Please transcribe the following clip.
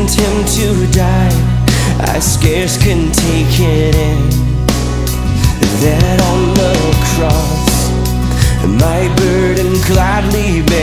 sent him to die. I scarce can take it in, that on the cross my burden gladly